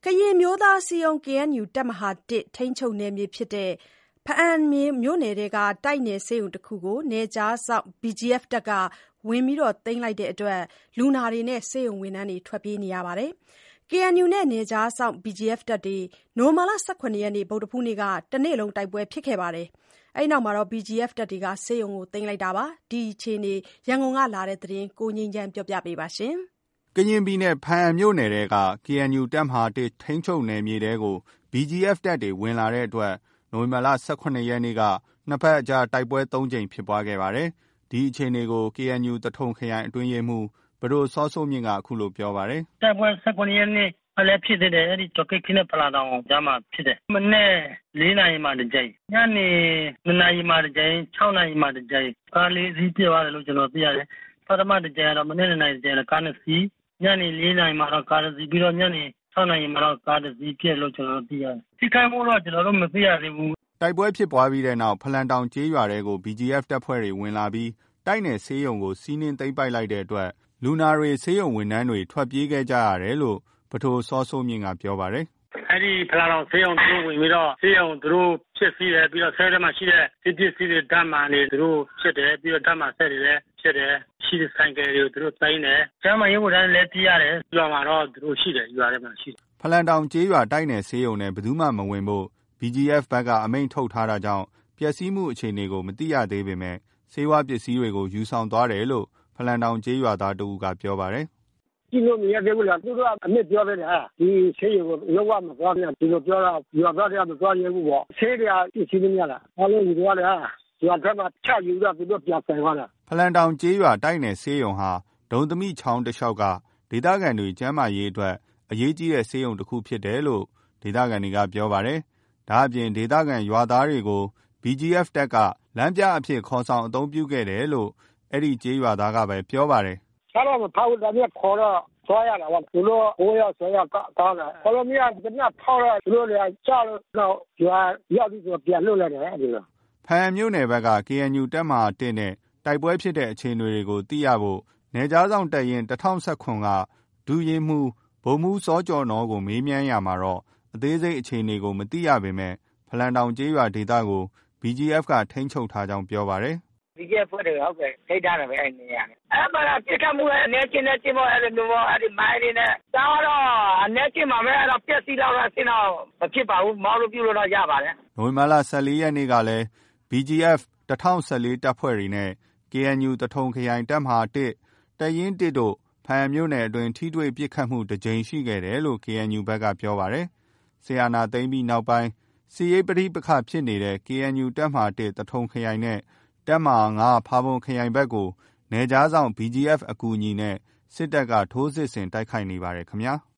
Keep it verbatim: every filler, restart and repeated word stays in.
ကရင်မျိုးသားအစည်းအရုံး ကေအန်ယူ တပ်မဟာ ထိန်းချုပ်နယ်မြေဖြစ်တဲ့ဘားအံမြို့နယ်ထဲက တိုက်နယ်ဆေးရုံတခုကို နယ်ခြားစောင့် ဘီဂျီအက်ဖ် တပ်က ဝင်ရောက်သိမ်းလိုက်တဲ့အတွက် လူနာတွေနဲ့ ဆေးရုံဝန်ထမ်းတွေ ထွက်ပြေးနေရပါတယ်။ ကေအန်ယူနဲ့ နယ်ခြားစောင့် ဘီဂျီအက်ဖ် တပ်တွေ နိုဝင်ဘာလ ၁၇ ရက် ဗုဒ္ဓဟူးနေ့က တနေ့လုံး တိုက်ပွဲဖြစ်ခဲ့ပြီးတဲ့နောက် ဘီဂျီအက်ဖ် တပ်တွေက ဆေးရုံကို သိမ်းလိုက်တာပါ။ ဒီအခြေအနေ ရန်ကုန်ကလာတဲ့သတင်းကို ကိုငြိမ်းချမ်းက ပြောပြပါမယ်။ ကရင်ပြည်နယ်၊ ဘားအံမြို့နယ်ထဲက ကေအန်ယူ တပ်မဟာ ထိန်းချုပ်နယ်မြေထဲကို ဘီဂျီအက်ဖ် တပ်တွေ ဝင်လာတဲ့အတွက် နိုဝင်ဘာလ ၁၇ ရက်နေ့က နှစ်ဖက်အကြား တိုက်ပွဲ သုံးကြိမ်ဖြစ်ခဲ့ပါတယ်။ ဒီအခြေအနေကို ကေအန်ယူ သထုံခရိုင် အတွင်းရေးမှူး ပဒိုစောစိုးမြင့်က အခုလိုပြောပါတယ်။ “တိုက်ပွဲ ၁၇ ရက်နေ့ကလည်းဖြစ်သေးတယ်။ အဲဒီကျော်ကိတ်ခေတ်နဲ့ ဖလားတောင်ကြားမှာဖြစ်တယ်။ မနက် လေးနာရီမှာတကြိမ်၊ ညနေ နှစ်နာရီမှာတကြိမ်၊ ခြောက်နာရီမှာတကြိမ်။ ကား လေးစီးပျက်သွားတယ်လို့ ကျနော်သိရတယ်။ ပထမတကြိမ်ကတော့ မနက် နှစ်နာရီတကြိမ် ကားနှစ်စီး၊ ညနေ လေးနာရီမှာတော့ ကားတစီး ပြီးတော့ ညနေ ခြောက်နာရီမှာတော့ ကားတစီးပျက်လို့ ကျနော်တို့သိရတယ်။ ထိခိုက်မှုတော့ ကျနော်တို့ မသိရသေးဘူး။ ” တိုက်ပွဲဖြစ်ပြီးတဲ့နောက် ဖလံတောင်ကျေးရွာထဲကို ဘီဂျီအက်ဖ် တပ်ဖွဲ့တွေ ဝင်လာပြီး တိုက်နယ်ဆေးရုံကို စီးနင်းသိမ်းပိုက်လိုက်တဲ့အတွက် လူနာတွေ၊ ဆေးရုံဝန်ထမ်းတွေ ထွက်ပြေးခဲ့ကြရတယ်လို့ ပဒိုစောစိုးမြင့်က ပြောပါတယ်။ “အဲဒီဖလားတောင်ဆေးရုံသူတို့ဝင်ပြီးတော့ ဆေးရုံသူတို့ဖျက်ဆီးတယ်။ ပြီးတော့ ဆေးရုံထဲမှာရှိတဲ့ ဆေးပစ္စည်းတွေ ဓာတ်မှန်တွေ သူတို့ဖျက်တယ်။ ပြီးတော့ ဓာတ်မှန်စက်တွေလည်းဖျက်တယ်။ ရှိတဲ့ဆိုင်ကယ်တွေကို သူတို့သိမ်းတယ်။ ကျန်းမာရေးဝန်ထမ်းတွေလည်း ပြေးရတယ်။ ရွာမှာတော့ သူတို့ရှိတယ်။ ရွာထဲမှာရှိတယ်။ ” ဖလံတောင်ကျေးရွာ တိုက်နယ်ဆေးရုံထဲ ဘယ်သူမှမဝင်ဖို့ ဘီဂျီအက်ဖ် ဘက်က အမိန့်ထုတ်ထားတာကြောင့် ပျက်စီးမှုအခြေအနေကို မသိရသေးပေမယ့် ဆေးဝါးပစ္စည်းတွေကို ယူဆောင်သွားတယ်လို့ ဖလံတောင်ကျေးရွာသားတဦးက ပြောပါတယ်။ “ကြည့်လို့မရသေးဘူးလား။ သူတို့ကအမိန့်ပြောသေးတယ်။ ဒီဆေးရုံကို လုံးဝမသွားနဲ့ ဒီလိုပြောတော့ ရွာသားတွေက မသွားရဲဘူးပေါ့။ ဆေးတွေက ပစ္စည်းသမျှလား အားလုံးယူသွားတယ်။ ရွာထဲမှာ ချယူတော့ သူတို့ပြန်သယ်သွားတယ်။ ” ဖလံတောင်ကျေးရွာ တိုက်နယ်ဆေးရုံဟာ ဒုံသမီချောင်းတလျှောက်က ဒေသခံတွေ ကျန်းမာရေးအတွက် အရေးကြီးတဲ့ ဆေးရုံတခုဖြစ်တယ်လို့ ဒေသခံတွေက ပြောပါတယ်။ ဒါ့အပြင် ဒေသခံရွာသားတွေကို ဘီဂျီအက်ဖ် တပ်က လမ်းပြအဖြစ် ခေါ်ဆောင်အသုံးပြုခဲ့တယ်လို့ အဲဒီကျေးရွာသားကပဲ ပြောပါတယ်။ “ထားတော့မထားဘူး။ ဒါပေမဲ့ ခေါ်တော့ သွားရတာပေါ့။ သူတို့ ကိုးယောက် ဆယ်ယောက် ကားနဲ့။ ခေါ်လို့မရ သေနတ်ဖောက်တော့ သူတို့တွေက ကျလို့ နောက်ရွာရောက်ပြီဆို ပြန်လွှတ်လိုက်တယ် အဲဒီလို။ ” ဘားအံမြို့နယ်ဘက်က ကေအန်ယူ တပ်မဟာ နဲ့ တိုက်ပွဲဖြစ်တဲ့အခြေအနေကို သိရဖို့ နယ်ခြားစောင့်တပ်ရင်း ၁၀၁၇ က ဒုရင်းမှူး ဗိုလ်မှူးစောကျော်နော်ကို မေးမြန်းရာမှာတော့ အသေးစိတ်အခြေအနေကို မသိရပေမယ့် ဖလံတောင်ကျေးရွာဒေသကို ဘီဂျီအက်ဖ် က ထိန်းချုပ်ထားကြောင်း ပြောပါတယ်။ “ဘီဂျီအက်ဖ် အဖွဲ့တွေ ဟုတ်တယ်။ ထိန်းထားတယ်ပဲ အဲဒီနေရာ။ အဲဒီမှာတော့ ပစ်ခတ်မှုလည်း အနည်းအကျဉ်းပဲဖြစ်ပေါ့။ အဲဒီလိုမျိုးပေါ့။ အဲဒီမိုင်းတွေနဲ့။ ကားကတော့ အနည်းအကျဉ်းပါပဲ။ ပျက်စီးလောက်တဲ့အဆင့်တော့ မဖြစ်ပါဘူး။ မောင်းလို့ပြုလို့တော့ ရပါတယ်။” နိုဝင်ဘာလ ၁၄ ရက်နေ့ကလည်း ဘီဂျီအက်ဖ် ၁၀၁၄ တပ်ဖွဲ့တွေနဲ့ ကေအန်ယူ သထုံခရိုင် တပ်မဟာ တပ်ရင်း တို့ ဘားအံမြို့နယ်အတွင်း ထိတွေ့ပစ်ခတ်မှု တကြိမ်ရှိခဲ့တယ်လို့ ကေအန်ယူ ဘက်က ပြောပါတယ်။ စစ်အာဏာသိမ်းပြီးနောက်ပိုင်း စစ်ရေးပဋိပက္ခဖြစ်နေတဲ့ ကေအန်ယူ တပ်မဟာ သထုံခရိုင်နဲ့ တပ်မဟာ ဖာပွန်ခရိုင်ဘက်ကို နယ်ခြားစောင့် ဘီဂျီအက်ဖ် အကူအညီနဲ့ စစ်တပ်က ထိုးစစ်ဆင်တိုက်ခိုက်နေပါတယ်ခင်ဗျာ။